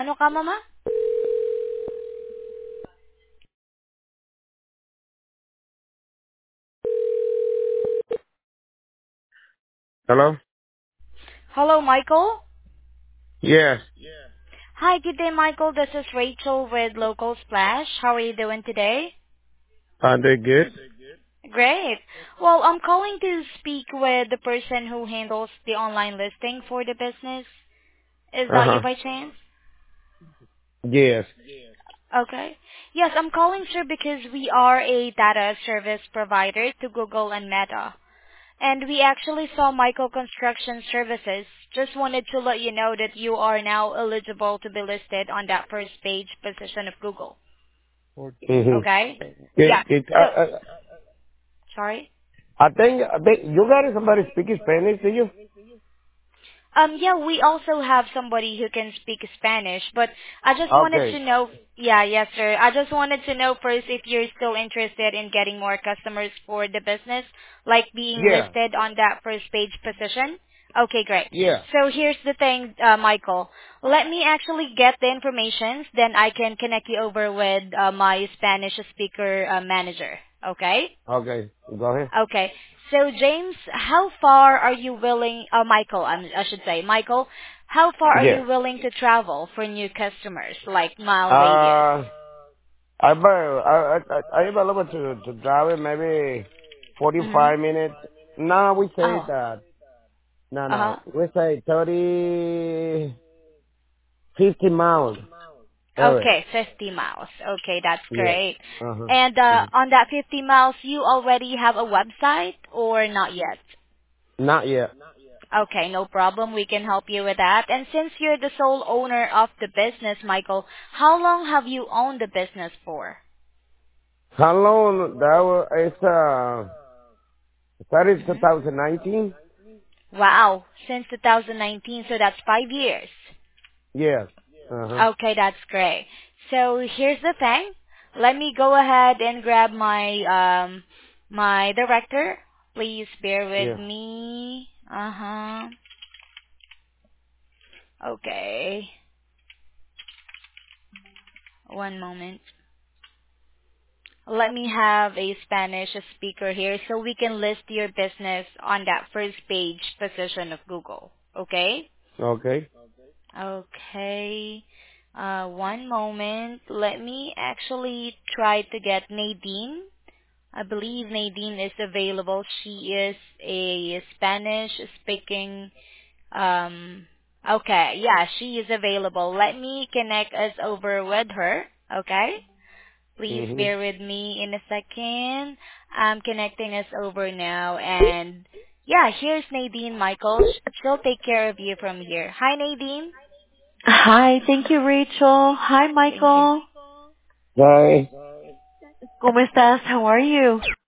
Ano ka, mama? Hello? Hello, Michael? Yes. Hi, good day, Michael. This is Rachel with Local Splash. How are you doing today? They're good? Great. Well, I'm calling to speak with the person who handles the online listing for the business. Is that you Uh-huh. by chance? Yes. Okay. Yes, I'm calling, sir, because we are a data service provider to Google and Meta. And we actually saw Michael Construction Services. Just wanted to let you know that you are now eligible to be listed on that first page position of Google. Mm-hmm. Okay? Yeah. So, sorry? I think you got somebody speaking Spanish, do you? Yeah, we also have somebody who can speak Spanish, but I just wanted to Okay. know, yeah, yes, sir. I just wanted to know first if you're still interested in getting more customers for the business, like being Yeah. listed on that first page position. Okay, great. Yeah. So here's the thing, Michael. Let me actually get the information, then I can connect you over with my Spanish speaker manager. Okay? Okay. Go ahead. Okay. So James, how far are you willing, Michael, I should say, Michael, how far are Yeah. you willing to travel for new customers, like mile radius? Uh, I available to drive it maybe Mm-hmm. 45 minutes. No, we say Oh, that. uh-huh. No. We say 30, 50 miles. Area. Okay, 50 miles. Okay, that's Yeah. great. Uh-huh. And Mhm. on that 50 miles, you already have a website or not yet? Not yet. Okay, no problem. We can help you with that. And since you're the sole owner of the business, Michael, how long have you owned the business for? How long that was, started Mhm. 2019? Wow, since 2019, so that's 5 years. Yes. Uh-huh. Okay, that's great. So here's the thing. Let me go ahead and grab my director. Please bear with Yeah. me. Uh-huh. Okay. One moment. Let me have a Spanish speaker here so we can list your business on that first page position of Google. Okay? Okay. Okay. One moment. Let me actually try to get Nadine. I believe Nadine is available. She is a Spanish speaking okay, yeah, she is available. Let me connect us over with her. Okay? Please Mm-hmm. bear with me in a second. I'm connecting us over now and yeah, here's Nadine Michael. She'll take care of you from here. Hi Nadine. Hi, thank you, Rachel. Hi, Thank you. Michael. Hi. ¿Cómo estás? How are you?